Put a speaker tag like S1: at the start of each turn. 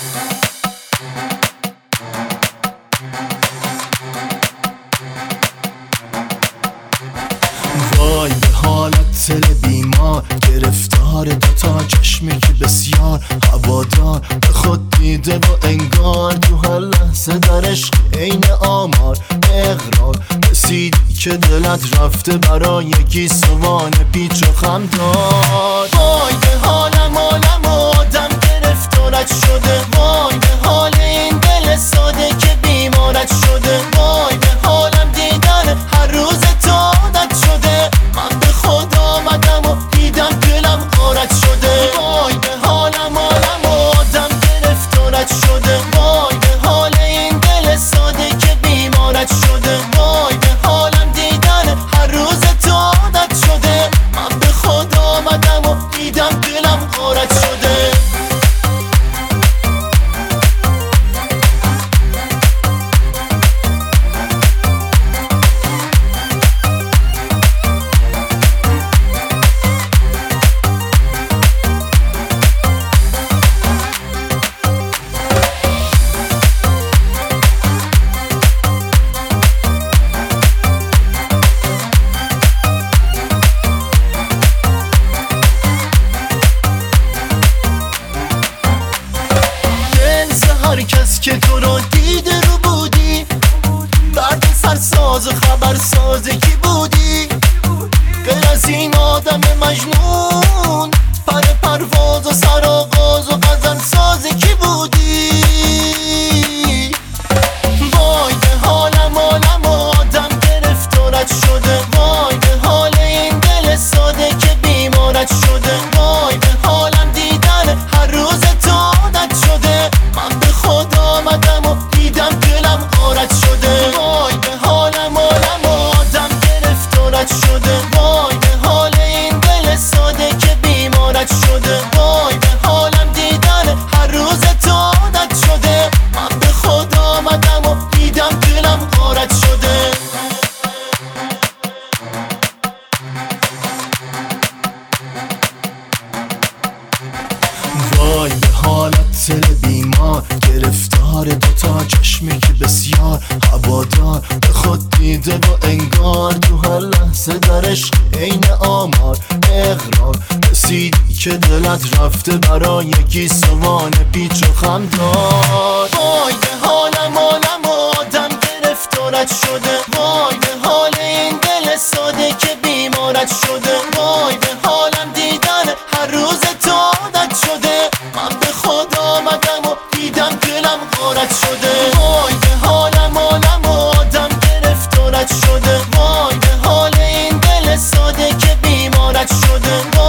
S1: وای به حالت دل بیمار، گرفتار دوتا چشمی که بسیار هوادار، به خود دیده و انگار تو هر لحظه در عشق عین آمار. اقرار رسیدی که دلت رفته برای گیسوان پیچ و خم دار. وای به حالم آدم گرفتارت شده، وای به حال این دل ساده که بیمارت شده. وای به حالم دیدن هر روز تو عادت شده، من به خود آمدم و دیدم دلم غارت شده. وای به حالم آدم گرفتارت شده، وای به حال این دل ساده که بیمارت شده. وای به حالم دیدن هر روز تو عادت شده، من به خود آمدم و دیدم دلم غارت شده. هر کس که تو رو دیده رو بودی، بعد سرساز و خبرساز کی بودی؟ غیر از این آدم مجنون پر پرواز و سرآغاز و غزل ساز کی بودی؟ وای به حالم آدم گرفتارت شده، وای به حال این دل ساده که بیمارت شده. وای به حالم دیدن هر روز تو عادت شده، من به خود آمدم و دیدم دلم غارت شده. وای به حالم آدم گرفتارت شده، وای به حال این دل ساده که بیمارت شده. وای به حالم دیدن هر روز تو عادت شده، من به خود آمدم و دیدم دلم غارت شده. وای به حالت دل بیمار، گرفتار دوتا چشمی که بسیار هوادار، به خود دیده و انگار تو هر لحظه در عشق عین آمار. اقرار رسیدی که دلت رفته برای گیسوان پیچ و خم دار. وای به حالم آدم گرفتارت شده، وای به حال این دل ساده که بیمارت شده. وای به حالم دیدن هر روز تو عادت شده، من به خود آمدم و دیدم دلم غارت شده. وای به حالم آدم گرفتارت شده، وای به حال این دل ساده که بیمارت شده.